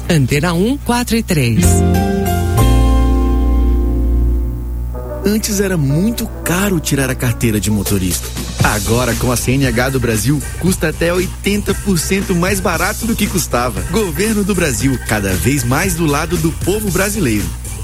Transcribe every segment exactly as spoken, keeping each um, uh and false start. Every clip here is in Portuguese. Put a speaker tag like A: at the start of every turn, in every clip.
A: Antena um, quatro e três.
B: Antes era muito caro tirar a carteira de motorista. Agora, com a C N H do Brasil, custa até oitenta por cento mais barato do que custava. Governo do Brasil, cada vez mais do lado do povo brasileiro.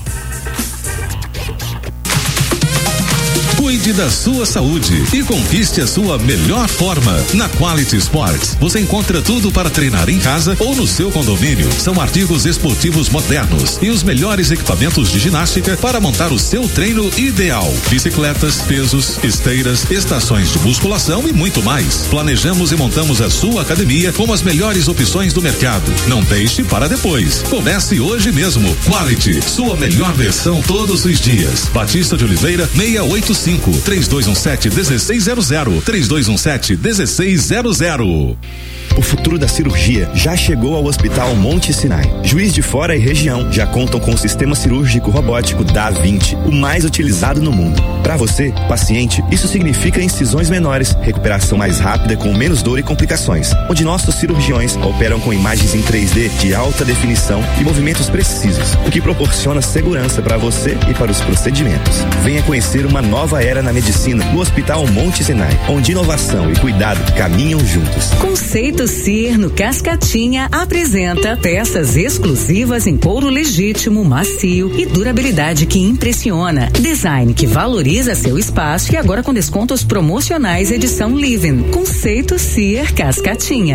C: Cuide da sua saúde e conquiste a sua melhor forma. Na Quality Sports, você encontra tudo para treinar em casa ou no seu condomínio. São artigos esportivos modernos e os melhores equipamentos de ginástica para montar o seu treino ideal. Bicicletas, pesos, esteiras, estações de musculação e muito mais. Planejamos e montamos a sua academia com as melhores opções do mercado. Não deixe para depois. Comece hoje mesmo. Quality, sua melhor versão todos os dias. Batista de Oliveira, seiscentos e oitenta e cinco. três dois um sete, um seis zero zero. três dois um sete, um seis zero zero.
D: O futuro da cirurgia já chegou ao Hospital Monte Sinai. Juiz de Fora e região já contam com o sistema cirúrgico robótico Da Vinci, o mais utilizado no mundo. Para você, paciente, isso significa incisões menores, recuperação mais rápida com menos dor e complicações, onde nossos cirurgiões operam com imagens em três D de alta definição e movimentos precisos, o que proporciona segurança para você e para os procedimentos. Venha conhecer uma nova era na medicina no Hospital Monte Sinai, onde inovação e cuidado caminham juntos.
E: Conceito Cier no Cascatinha apresenta peças exclusivas em couro legítimo, macio e durabilidade que impressiona. Design que valoriza seu espaço e agora com descontos promocionais edição Living. Conceito Cier Cascatinha.